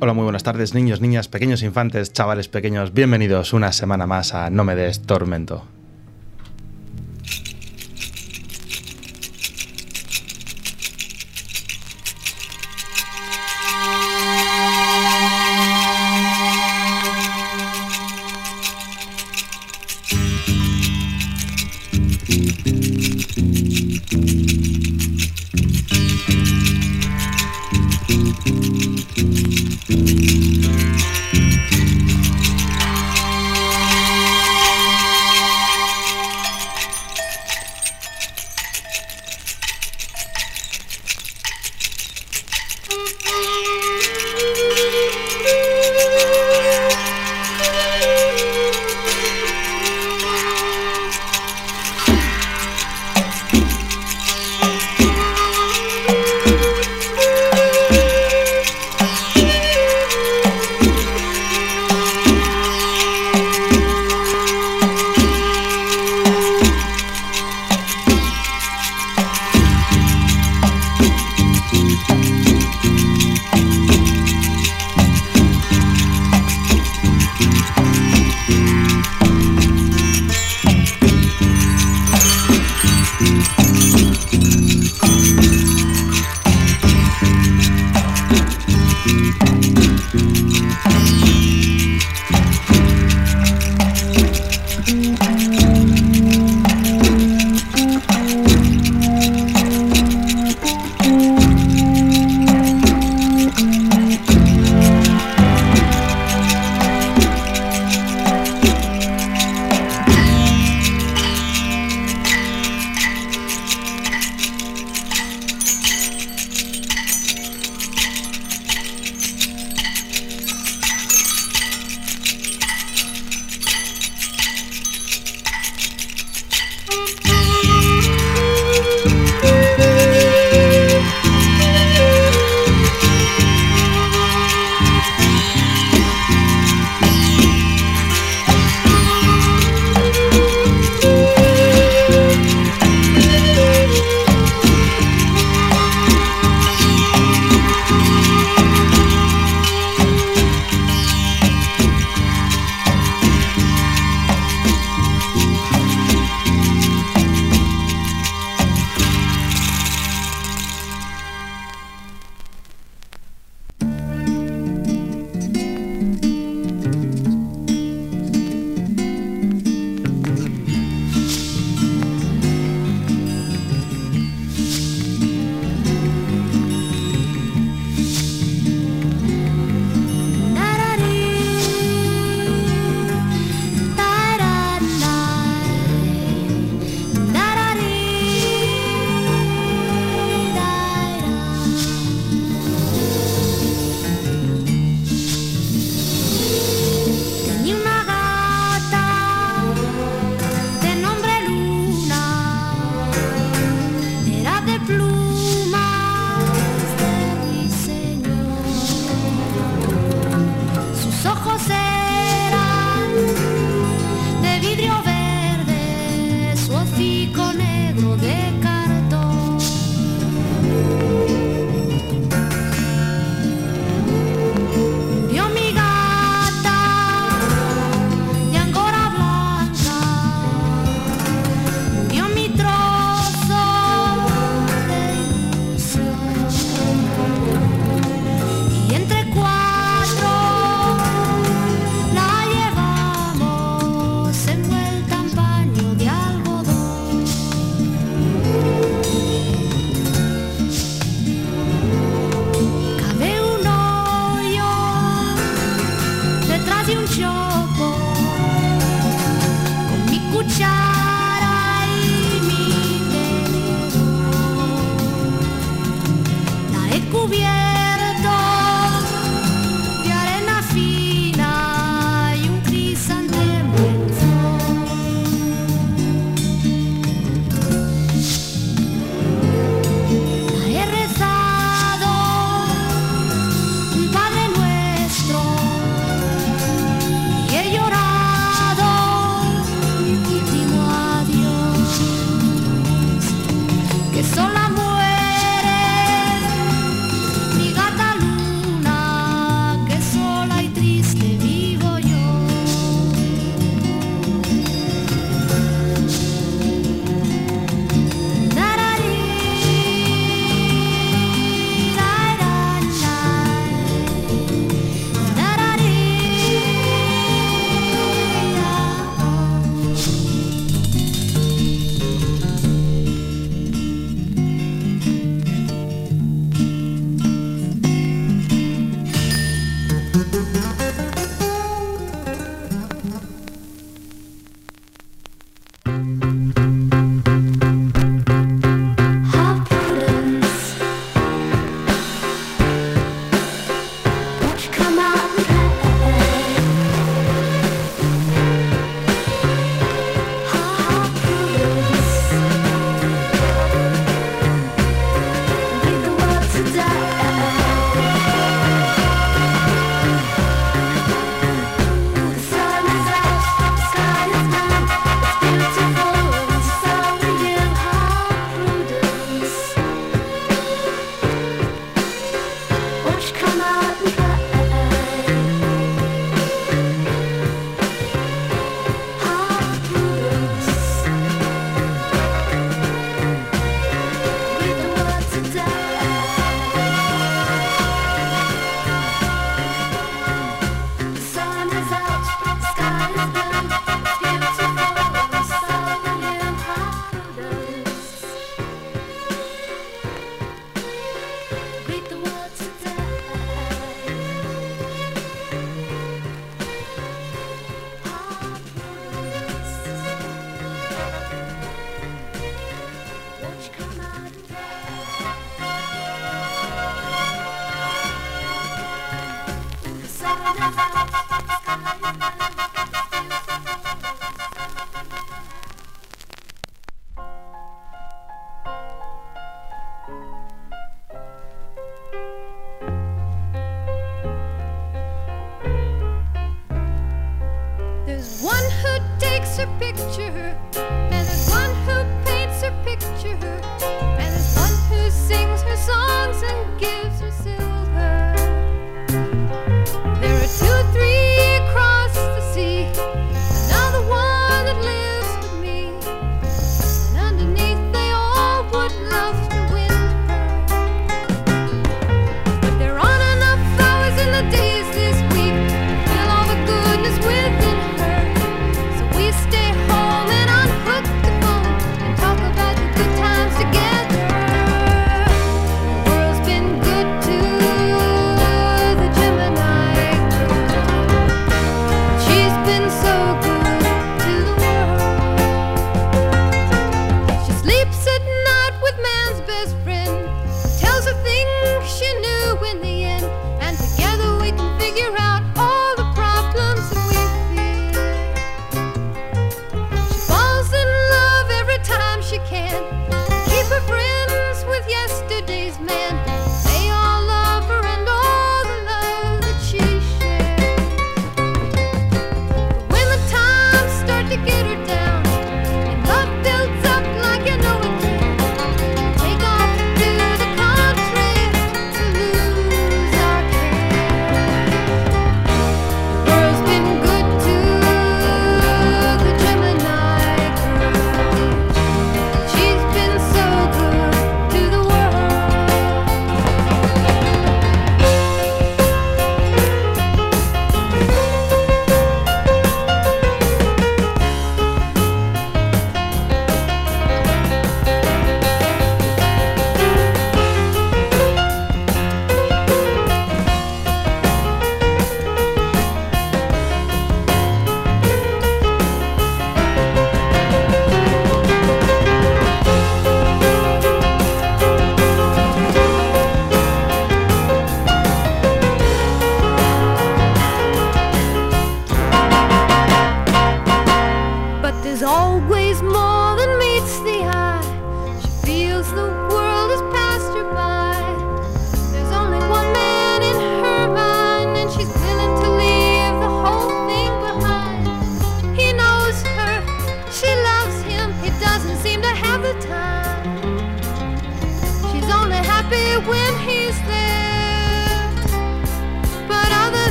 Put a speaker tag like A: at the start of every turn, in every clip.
A: Hola, muy buenas tardes, niños, niñas, pequeños infantes, chavales pequeños. Bienvenidos una semana más a No me des tormento.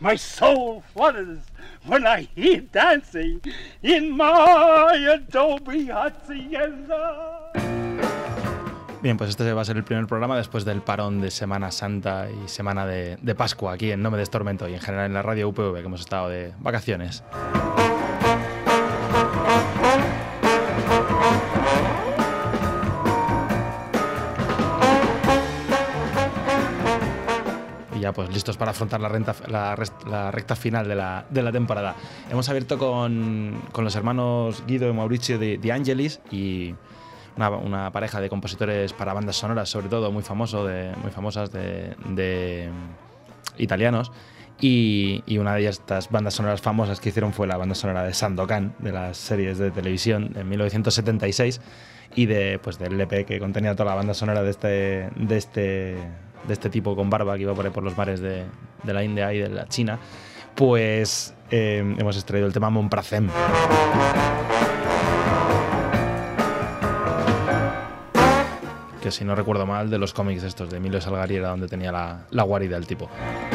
B: My soul flutters when I hear dancing in my adobe hacienda.
A: Bien, pues este va a ser el primer programa después del parón de Semana Santa y Semana de Pascua aquí en No Me Des Tormento y en general en la radio UPV, que hemos estado de vacaciones. Y ya pues listos para afrontar la recta final de la temporada. Hemos abierto con los hermanos Guido y Mauricio de Angelis y una pareja de compositores para bandas sonoras, sobre todo muy famosas de italianos. Y una de estas bandas sonoras famosas que hicieron fue la banda sonora de Sandokan, de las series de televisión en 1976, y del LP que contenía toda la banda sonora de este tipo con barba que iba por ahí por los mares de la India y de la China. Pues hemos extraído el tema Mon Prazem. Que si no recuerdo mal, de los cómics estos de Emilio Salgari era donde tenía la guarida el tipo.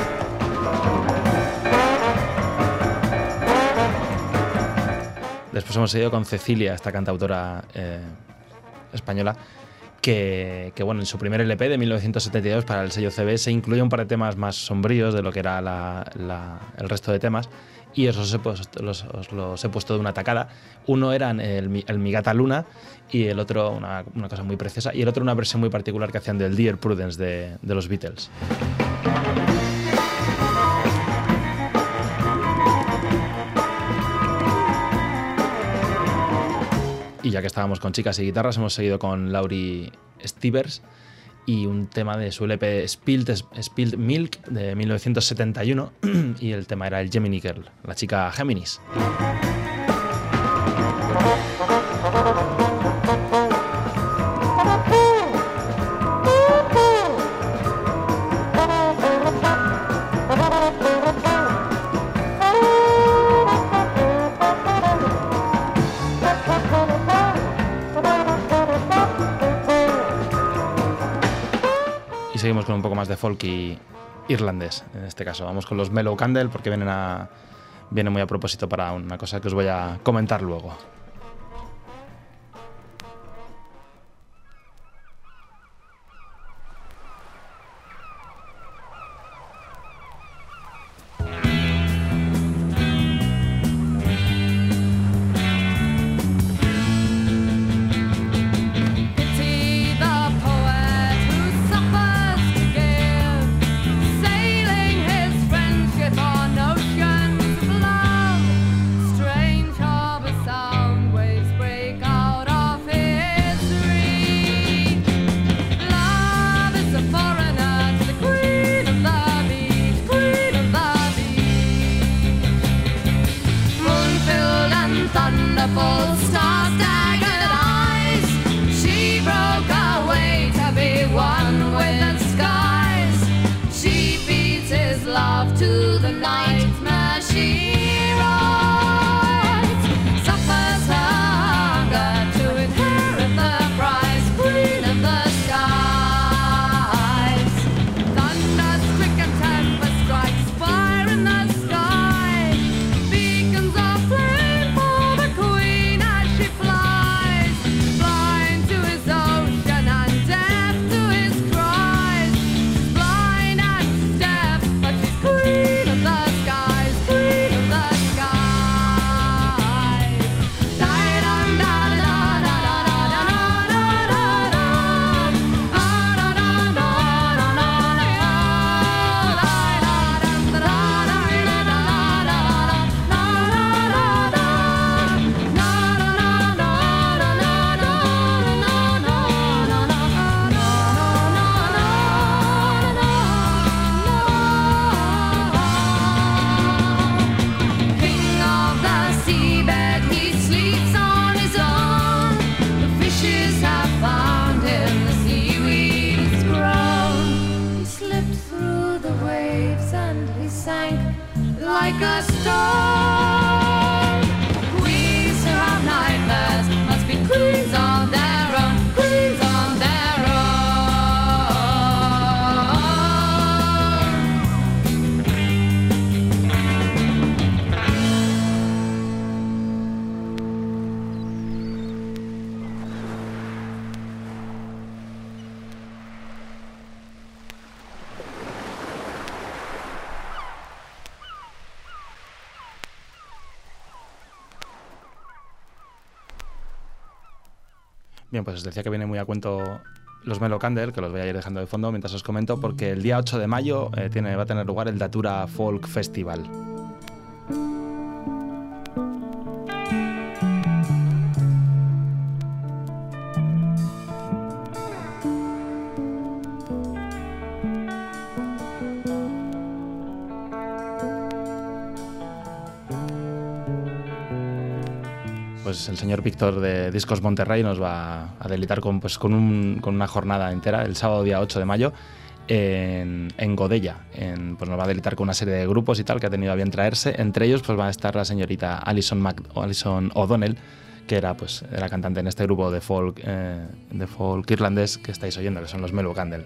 A: Después hemos seguido con Cecilia, esta cantautora española, que bueno, en su primer LP de 1972 para el sello CB se incluye un par de temas más sombríos de lo que era el resto de temas, y esos os los he puesto de una tacada. Uno era el Mi Gata Luna y el otro una cosa muy preciosa, y el otro una versión muy particular que hacían del Dear Prudence de los Beatles. Y ya que estábamos con chicas y guitarras, hemos seguido con Laurie Stivers y un tema de su LP Spilled Milk de 1971, y el tema era el Gemini Girl, la chica Géminis. Seguimos con un poco más de folk y irlandés, en este caso. Vamos con los Mellow Candle porque vienen muy a propósito para una cosa que os voy a comentar luego. Bien, pues os decía que viene muy a cuento los Melo Candle, que los voy a ir dejando de fondo mientras os comento, porque el día 8 de mayo va a tener lugar el Datura Folk Festival. Pues el señor Víctor de Discos Monterrey nos va a deleitar con una jornada entera el sábado día 8 de mayo en Godella. Pues nos va a deleitar con una serie de grupos y tal que ha tenido a bien traerse. Entre ellos pues va a estar la señorita Alison O'Donnell, que era la cantante en este grupo de folk irlandés que estáis oyendo, que son los Melo Candle.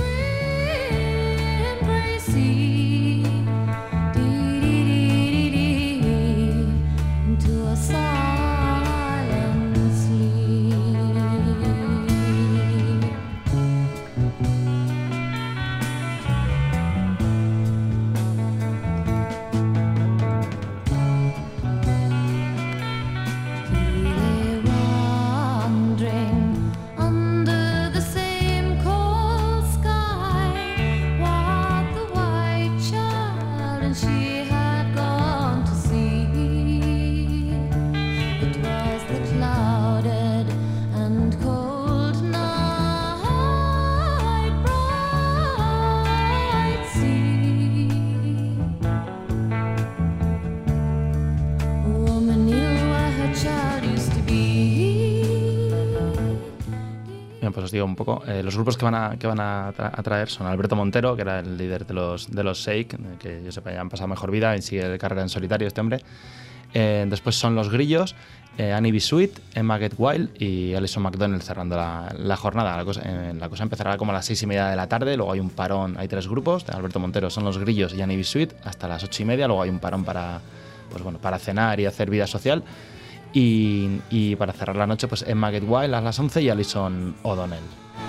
A: Pues os digo un poco, los grupos que van a traer son Alberto Montero, que era el líder de los Shake, que yo sepa ya han pasado mejor vida y sigue carrera en solitario este hombre. Después son Los Grillos, Annie B. Sweet, Emma Get Wild y Alison McDonnell cerrando la jornada. La cosa empezará como a las 6:30 de la tarde, luego hay un parón, hay 3 grupos, de Alberto Montero son Los Grillos y Annie B. Sweet hasta las 8:30, luego hay un parón para cenar y hacer vida social. Y para cerrar la noche, pues Emma Get Wild a las 11 y Alison O'Donnell.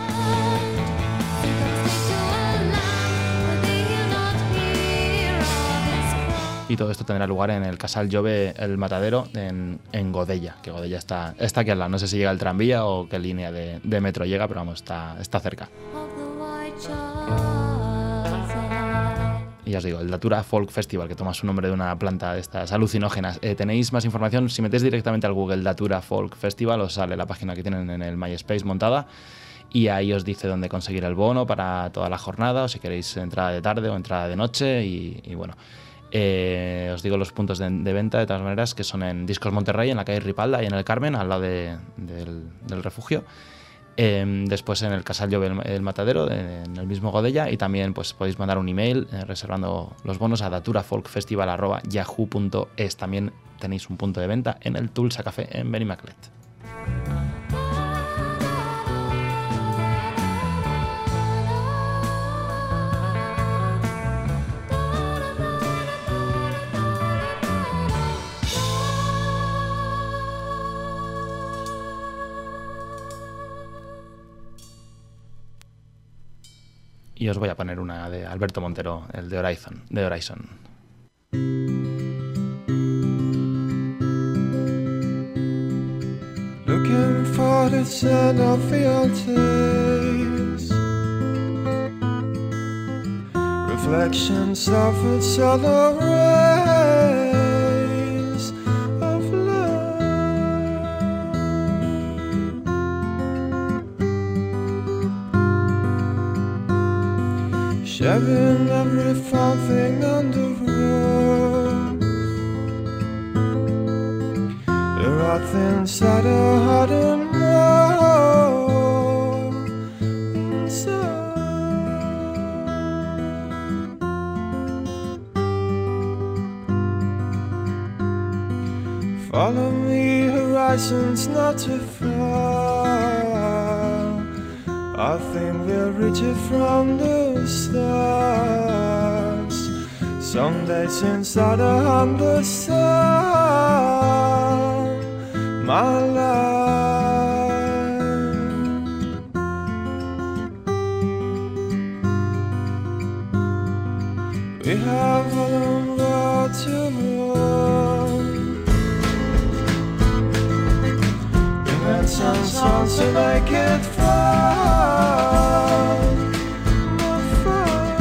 A: Y todo esto tendrá lugar en el Casal Jove El Matadero en Godella, que Godella está aquí al lado. No sé si llega el tranvía o qué línea de metro llega, pero vamos, está cerca. Y ya os digo, el Datura Folk Festival, que toma su nombre de una planta de estas alucinógenas. Tenéis más información, si metéis directamente al Google Datura Folk Festival, os sale la página que tienen en el MySpace montada y ahí os dice dónde conseguir el bono para toda la jornada, o si queréis entrada de tarde o entrada de noche. Y bueno, os digo los puntos de venta de todas maneras, que son en Discos Monterrey, en la calle Ripalda y en el Carmen, al lado del refugio. Después en el Casal Jove El Matadero, en el mismo Godella, y también pues podéis mandar un email reservando los bonos a daturafolkfestival@yahoo.es. También tenéis un punto de venta en el Tulsa Café en Benimaclet. Y os voy a poner una de Alberto Montero, el de Horizon.
C: Looking for the scent of fealties, reflections of a solar rays of love. Sharing every fun thing on the road. There are things that are hard to know inside. Follow me, horizons not too far. I think we'll reach it from the stars. Someday since I understand my life. We have a long road to run. We met some songs about make it fun, more fun.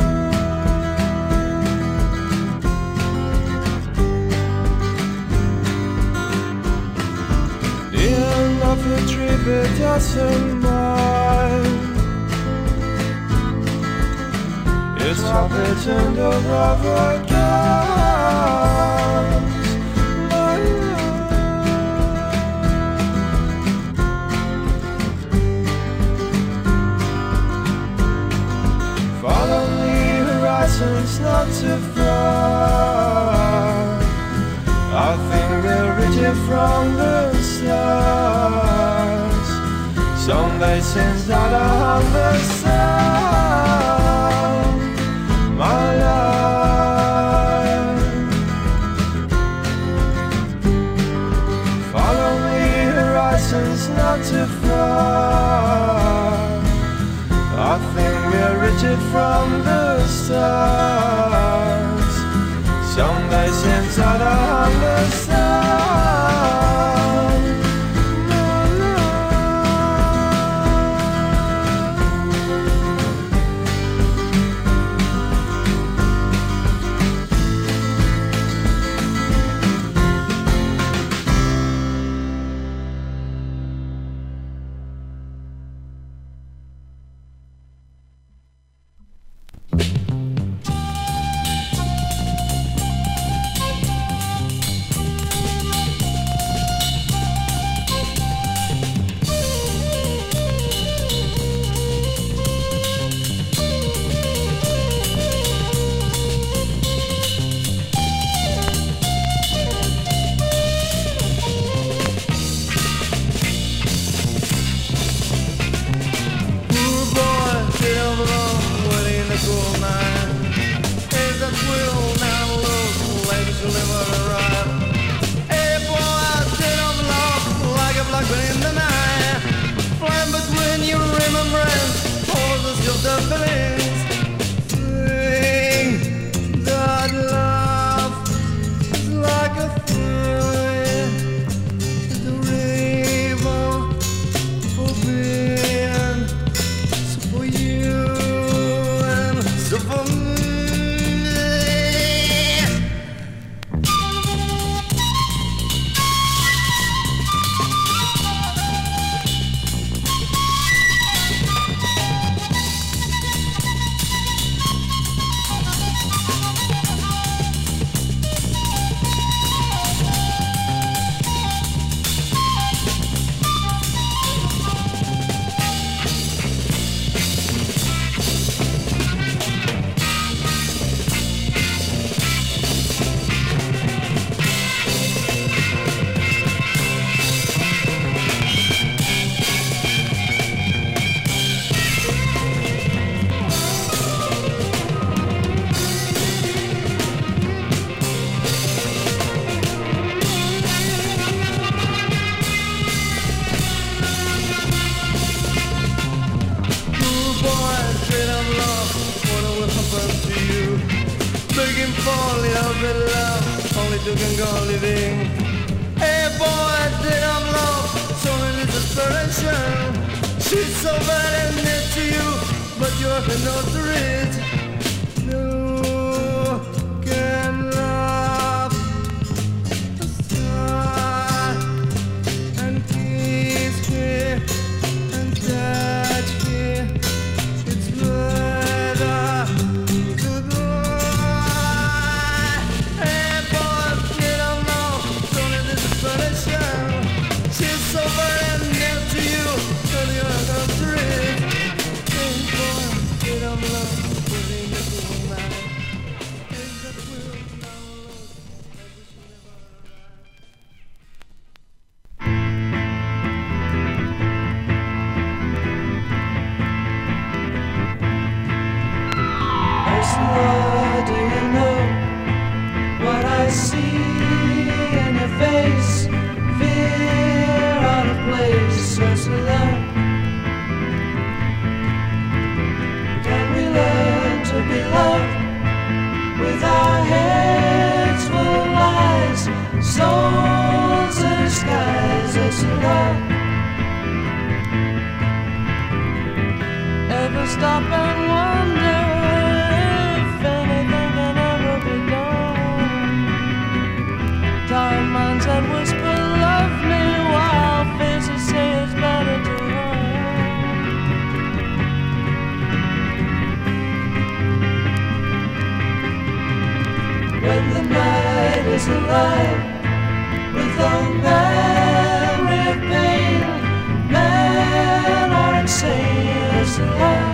C: The end of the trip, it doesn't mind. It's puppets and the rubber guns. My love. Follow the horizons not too far. I think we'll reach it from the stars. Someday since that I understand my life. Follow me, horizons not too far. I think we'll reach it from the stars. Someday since that I understand my
D: She's so very near to you, but you're not rich. No can love a star and kiss me and touch me. It's murder to die. Hey boy, you don't know, it's only desperation. She's so very near to you, but you're not rich. Hey boy, you don't know.
C: stop and wonder if anything can ever be done. Tired minds that whisper love me while faces say it's better to run. When the night is alive with a memory of pain, men are insane as alive.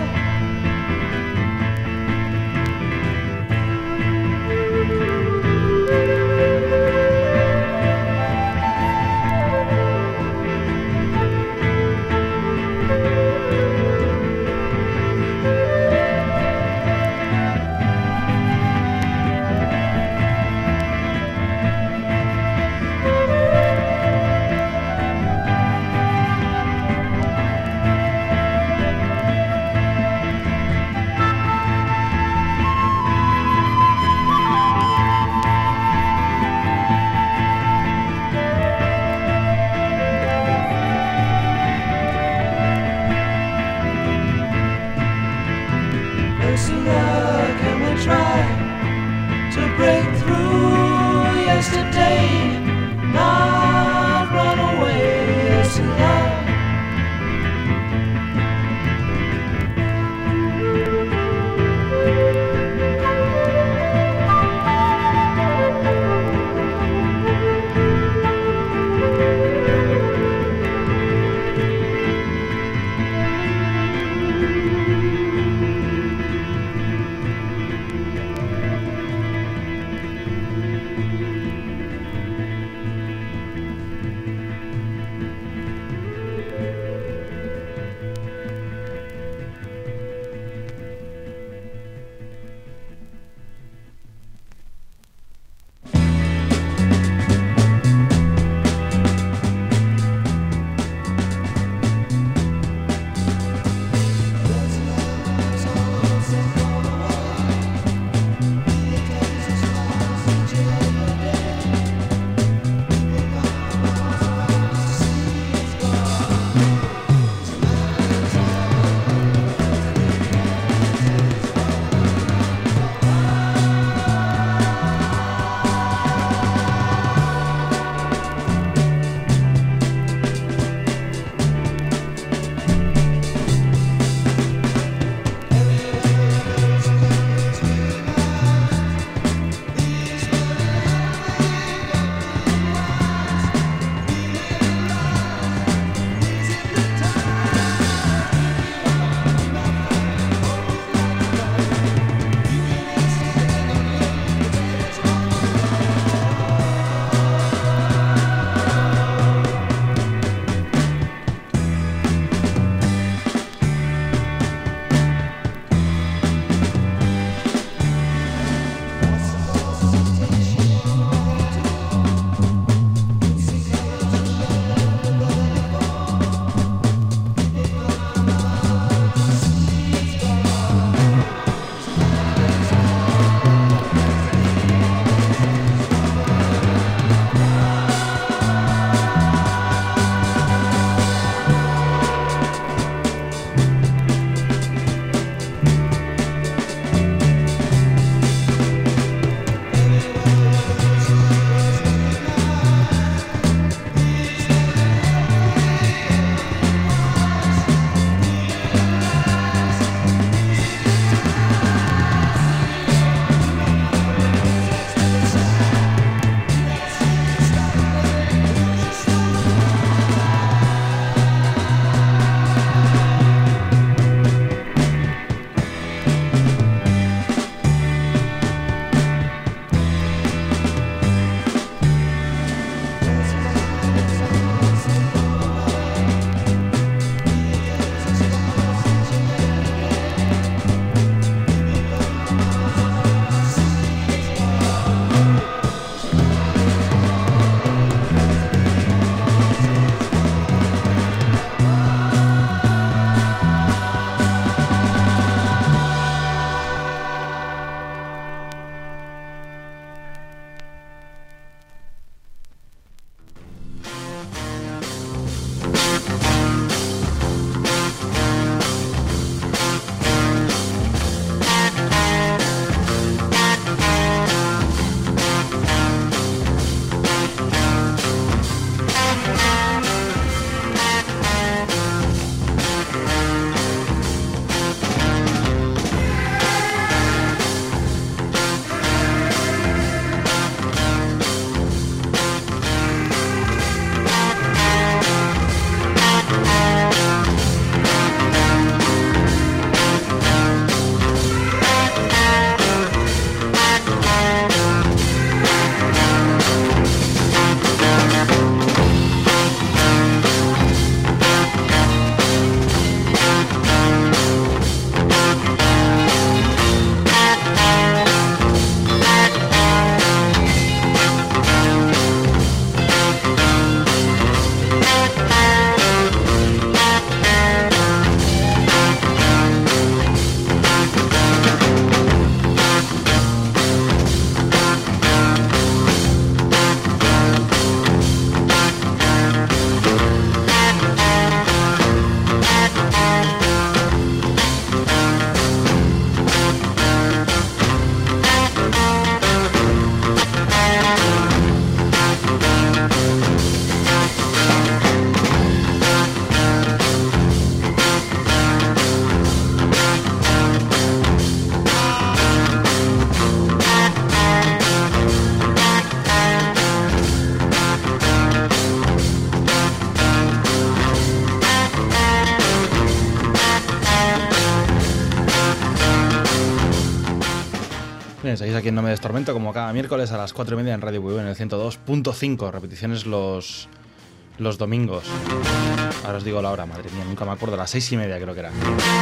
A: Bien, seguís aquí en No Me Destormento como cada miércoles a las 4:30 en Radio Buivo en el 102.5. Repeticiones los domingos. Ahora os digo la hora, madre mía, nunca me acuerdo. Las 6:30 creo que era.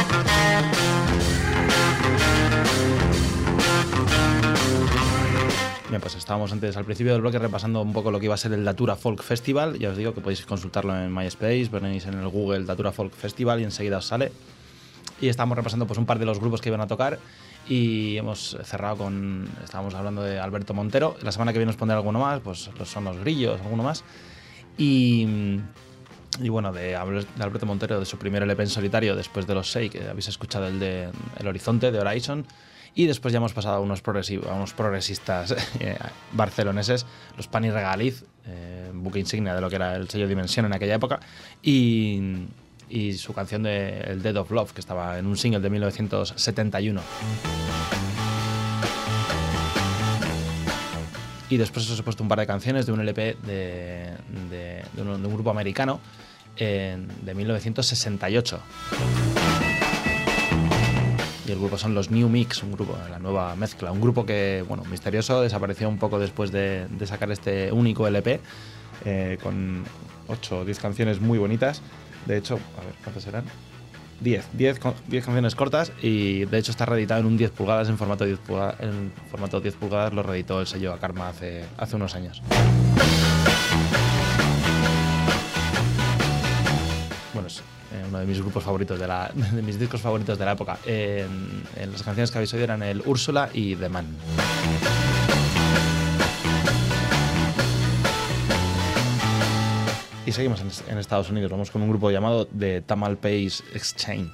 A: Bien, pues estábamos antes al principio del bloque repasando un poco lo que iba a ser el Datura Folk Festival. Ya os digo que podéis consultarlo en MySpace, ponéis en el Google Datura Folk Festival y enseguida os sale. Y estamos repasando pues un par de los grupos que iban a tocar y hemos cerrado con... Estábamos hablando de Alberto Montero. La semana que viene os pondré alguno más, pues son Los Grillos, alguno más. Y bueno, de Alberto Montero, de su primer LP en solitario, después de los 6, que habéis escuchado el de El Horizonte, de Horizon. Y después ya hemos pasado a unos progresistas barceloneses, los Pani Regaliz, buque insignia de lo que era el sello Dimensión en aquella época. Y su canción de El Dead of Love, que estaba en un single de 1971. Y después os he puesto un par de canciones de un LP de un grupo americano de 1968. Y el grupo son los New Mix, un grupo, la nueva mezcla. Un grupo que, bueno, misterioso, desapareció un poco después de sacar este único LP con 8 o 10 canciones muy bonitas. De hecho, a ver, ¿cuántas serán? 10 canciones cortas y de hecho está reeditado en un 10 pulgadas, en formato 10 pulgadas, lo reeditó el sello Karma hace unos años. Bueno, es uno de mis grupos favoritos de mis discos favoritos de la época. En las canciones que habéis oído eran el Úrsula y The Man. Y seguimos en Estados Unidos. Vamos con un grupo llamado The Tamalpais Exchange.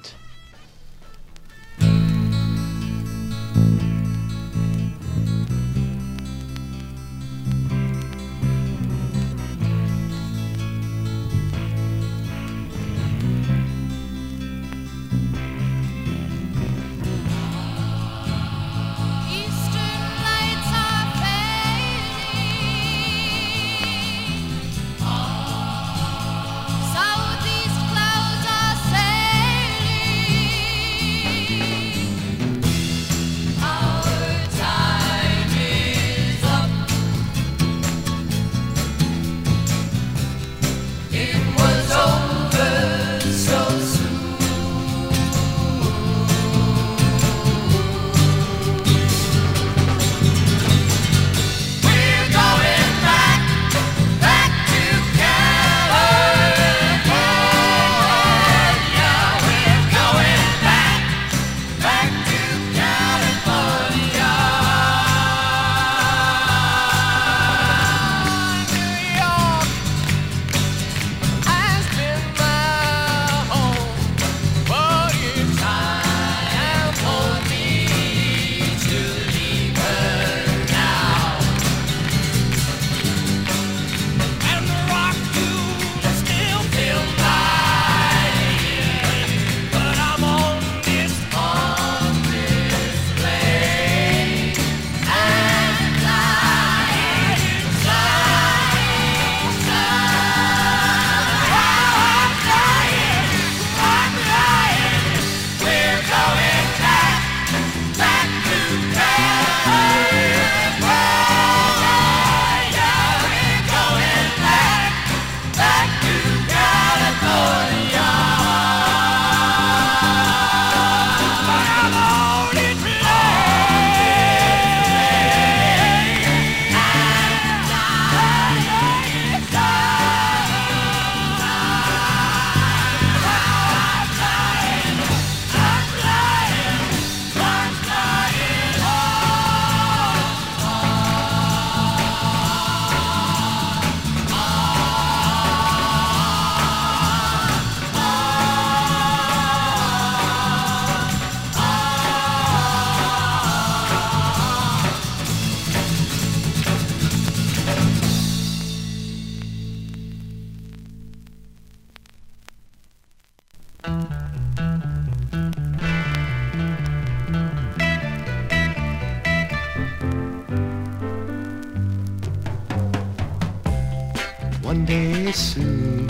E: One day soon,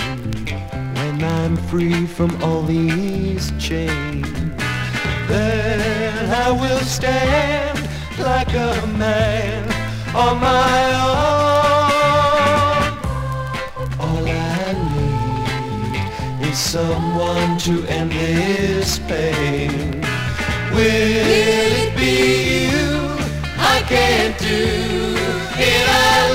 E: when I'm free from all these chains, then I will stand like a man on my own. All I need is someone to end this pain. Will it be you? I can't do it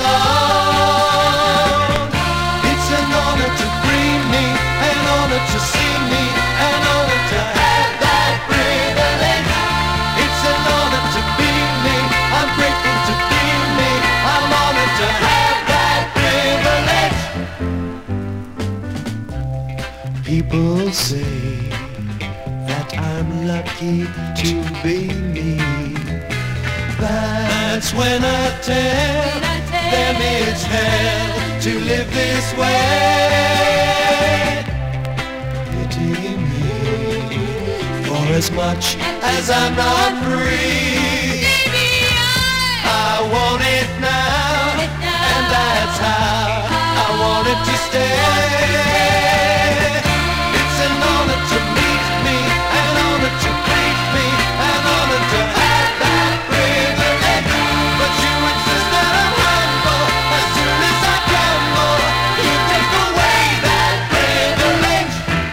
E: alone. It's an honor to bring me, an honor to see me, an honor to have that privilege. It's an honor to be me, I'm grateful to be me, I'm honored to have that privilege. People say that I'm lucky to be me. That's when I tell them it's hell to live this way. Pity me, for as much as I'm not free, I want it now, and that's how I want it to stay. It's an honor to meet me, an honor to greet me, an honor to have that privilege. But you insist that I'm humble. As soon as I crumble, you take away that privilege.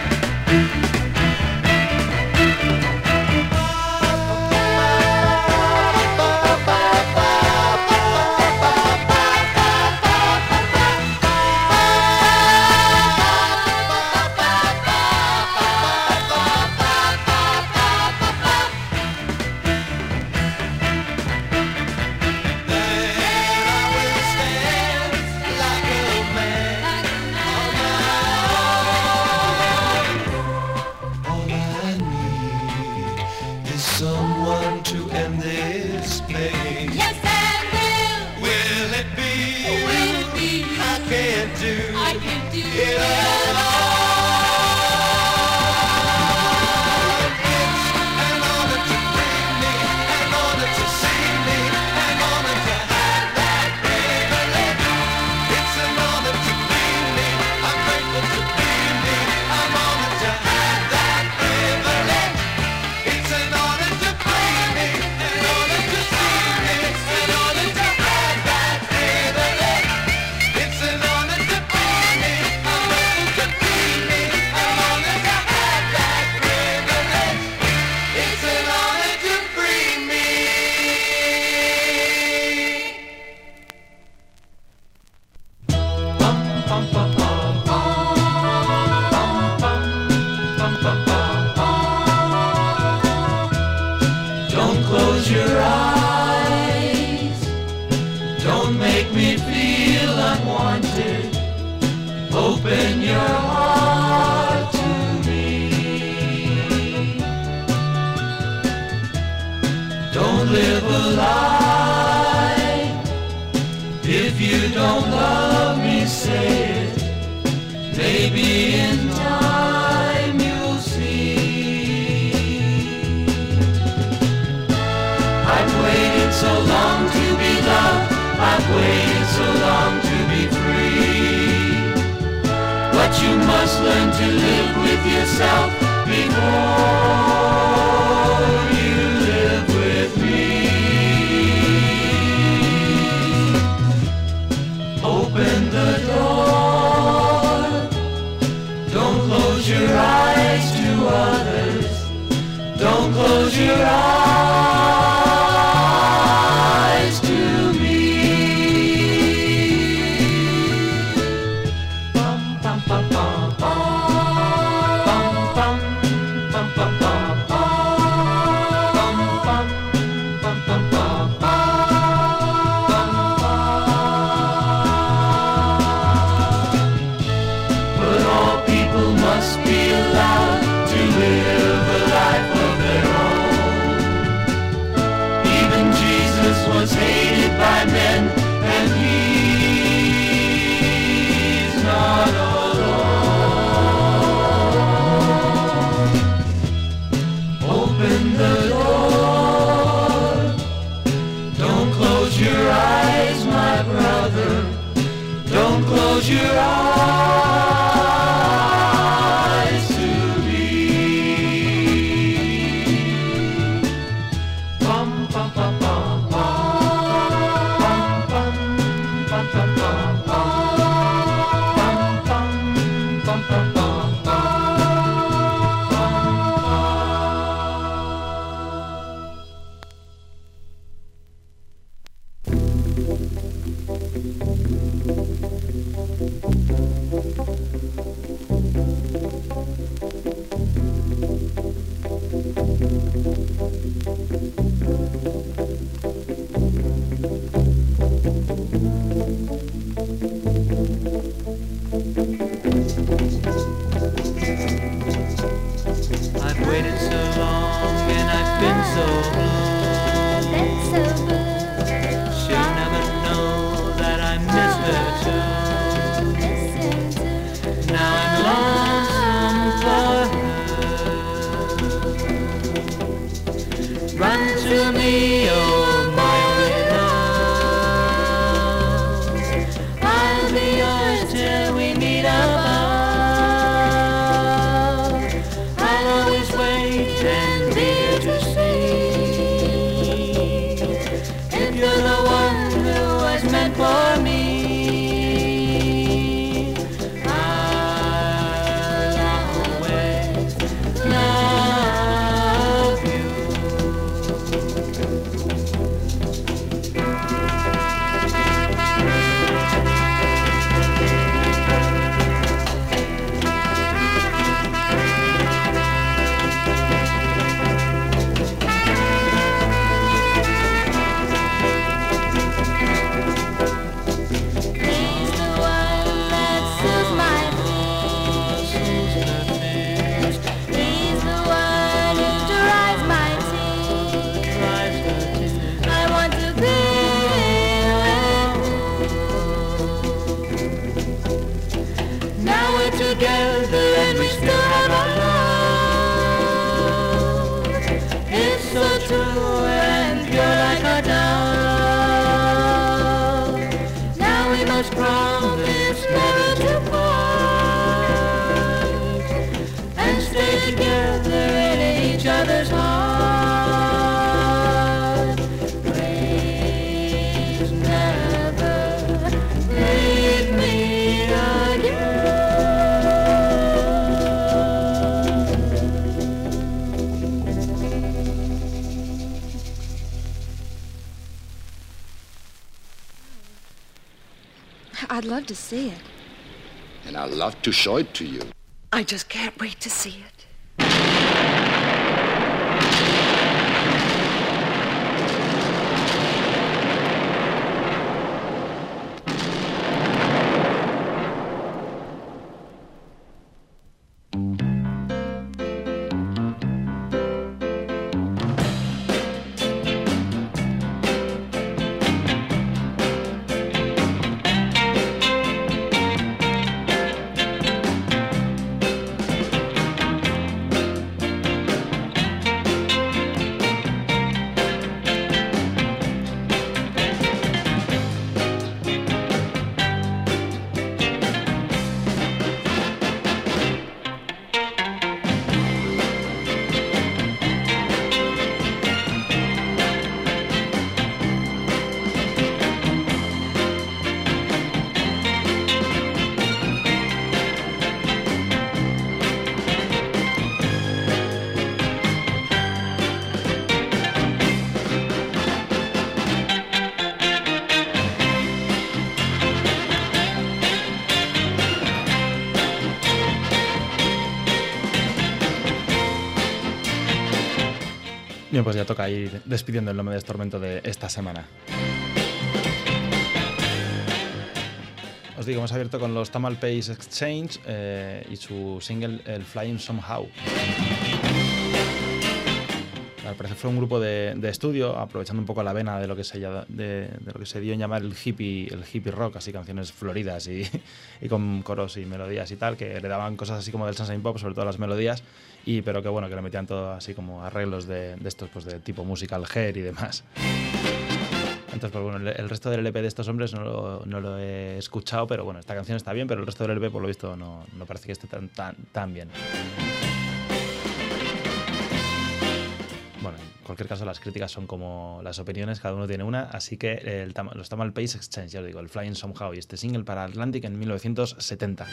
E: Someone to end this pain.
C: Yes, I will.
E: Will it be you?
C: Will it be you?
E: I can't do it
C: alone.
E: It's an honor to bring me, an honor to see me, an honor to have that privilege. It's an honor to be me, I'm grateful to be me, I'm honored to have that privilege. It's an honor to bring me, an honor to see me, an honor to have that privilege. It's an honor to be me, I'm grateful to be me, I'm honored to have that privilege. It's an honor to bring me. Bum bum bum bum bum bum bum bum bum. Don't close your eyes. Don't make me feel unwanted. Open your heart to me. Don't live a lie. If you don't love me, say it. Maybe in time you'll see. I've waited so long to be loved, I've waited so long to be free. But you must learn to live with yourself before you live with me. Open the door, don't close your eyes to others. Don't close your eyes to me. Bum bum bum bum bum bum bum bum bum bum.
C: I've waited so long and I've been so blue. She'll never know that I miss her too. Now I'm lonesome for her. Run to me, oh my only love. I'll be yours till we meet above. I'll always wait and be here to see if you're the one who was meant for me. I'll always love you. He's the one that soothes my fears. He's the one who dries my tears. I want to be with you. Now we're together and we still have our love. It's so true and pure like a dove. Now we must promise never to part and stay together in each other's heart. Please never leave me again.
F: I'd love to see it.
G: And I'd love to show it to you.
F: I just can't wait to see it.
A: Bien, pues ya toca ir despidiendo el nombre de Tormento de esta semana. Os digo, hemos abierto con los Tamalpais Exchange y su single El Flying Somehow. Al parecer fue un grupo de estudio, aprovechando un poco la vena de lo que se dio en llamar el hippie rock, así canciones floridas y con coros y melodías y tal, que heredaban cosas así como del Sunshine Pop, sobre todo las melodías, pero que bueno, que le metían todo así como arreglos de estos, pues de tipo musical hair y demás. Entonces, pues bueno, el resto del LP de estos hombres no lo he escuchado, pero bueno, esta canción está bien, pero el resto del LP por lo visto no parece que esté tan bien. Bueno, en cualquier caso las críticas son como las opiniones, cada uno tiene una, así que los Tamalpais Exchange, ya os digo, el Flying Somehow y este single para Atlantic en 1970.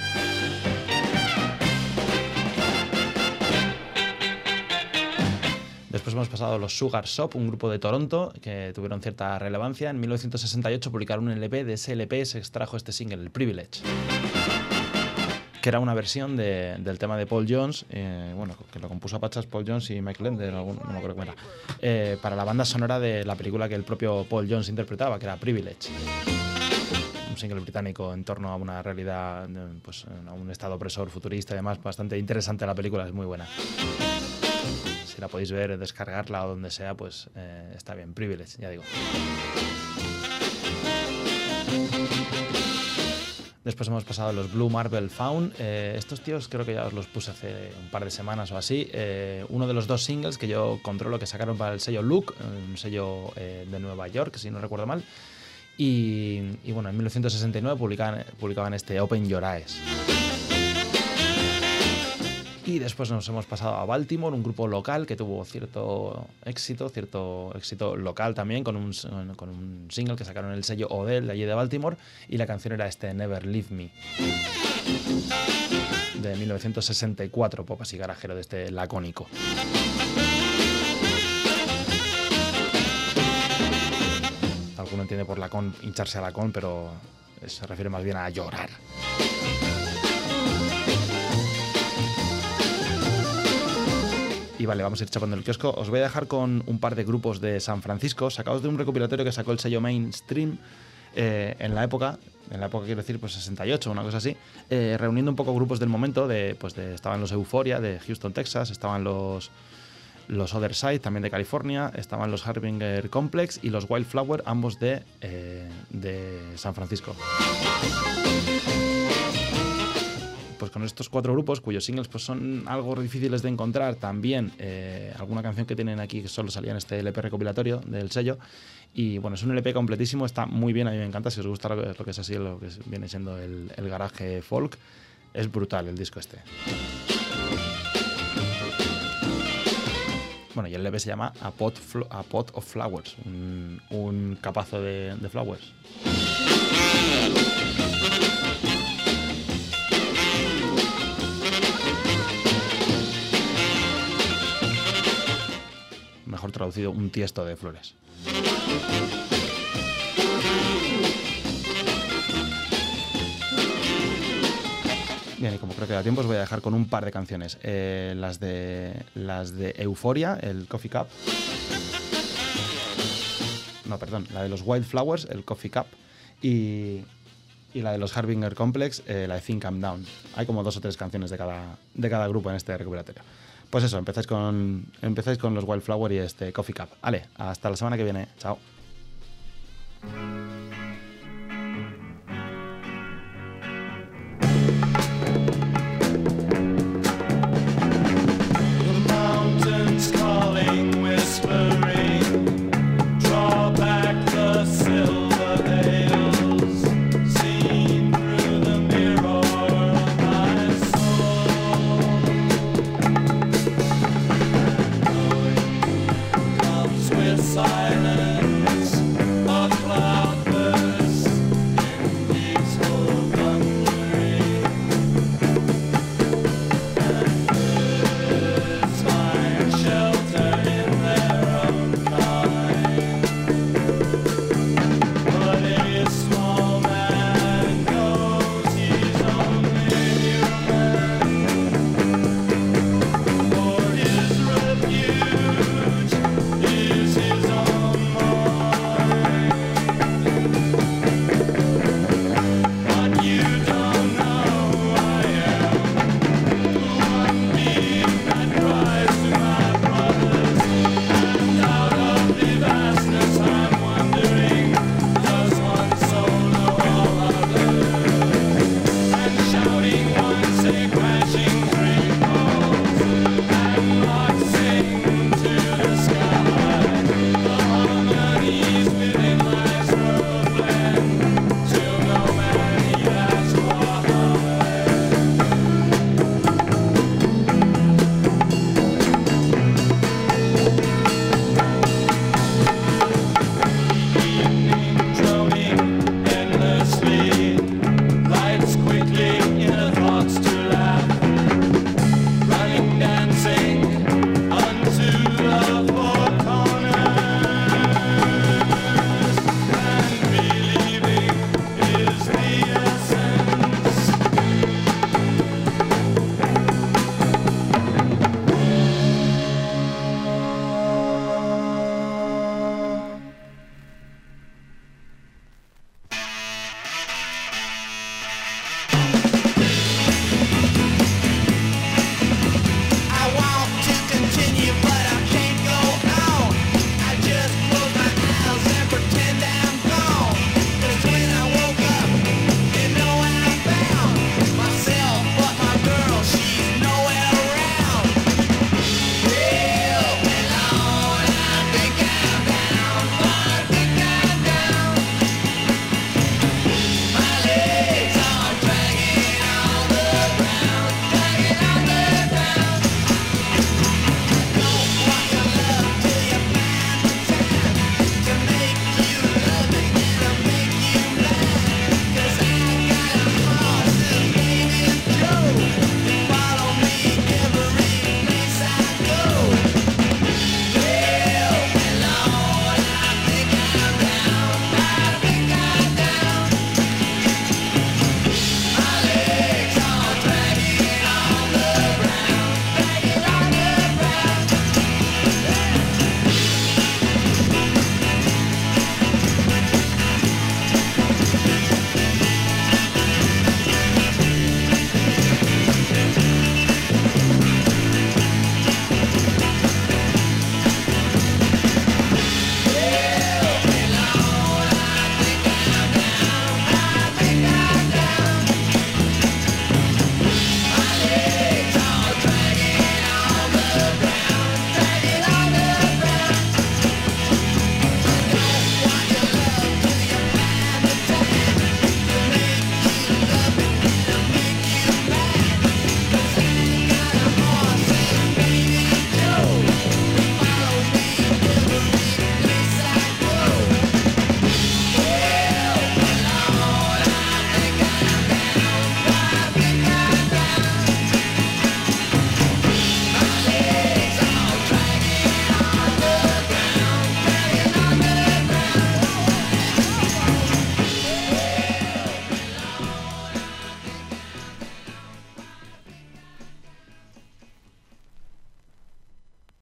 A: Después hemos pasado a los Sugar Shop, un grupo de Toronto que tuvieron cierta relevancia. En 1968 publicaron un LP, de ese LP se extrajo este single, el Privilege. que era una versión del tema de Paul Jones, bueno, que lo compuso a pachas Paul Jones y Mike Lender, no me acuerdo cómo era, para la banda sonora de la película que el propio Paul Jones interpretaba, que era Privilege. Un single británico en torno a una realidad, pues a un estado opresor futurista y demás, bastante interesante la película, es muy buena. Si la podéis ver, descargarla o donde sea, pues está bien. Privilege, ya digo. Después hemos pasado a los Blue Marble Faun. Estos tíos creo que ya os los puse hace un par de semanas o así. Uno de los 2 singles que yo controlo que sacaron para el sello Look, un sello de Nueva York, si no recuerdo mal. Y bueno, en 1969 publicaban este Open Your Eyes. Y después nos hemos pasado a Baltimore, un grupo local que tuvo cierto éxito local también, con un single que sacaron en el sello Odell de allí de Baltimore, y la canción era este Never Leave Me, de 1964, pop así garajero de este lacónico. Alguno entiende por lacón hincharse a lacón, pero se refiere más bien a llorar. Y vale, vamos a ir chapando el kiosco. Os voy a dejar con un par de grupos de San Francisco, sacados de un recopilatorio que sacó el sello Mainstream en la época quiero decir, pues 68, una cosa así, reuniendo un poco grupos del momento, estaban los Euphoria de Houston, Texas, estaban los Other Side, también de California, estaban los Harbinger Complex y los Wildflower, ambos de San Francisco. Pues con estos 4 grupos, cuyos singles pues son algo difíciles de encontrar, también alguna canción que tienen aquí que solo salía en este LP recopilatorio del sello, y bueno, es un LP completísimo, está muy bien, a mí me encanta. Si os gusta lo que es así, lo que viene siendo el garaje folk, es brutal el disco este. Bueno, y el LP se llama A Pot of Flowers, un capazo de flowers. Mejor traducido, un tiesto de flores. Bien, y como creo que da tiempo, os voy a dejar con un par de canciones. Las de Euphoria, el Coffee Cup. No, perdón, la de los Wildflowers, el Coffee Cup. Y la de los Harbinger Complex, la de Think I'm Down. Hay como 2 o 3 canciones de cada grupo en este recuperatorio. Pues eso, empezáis con los Wildflower y este Coffee Cup. Vale, hasta la semana que viene. Chao.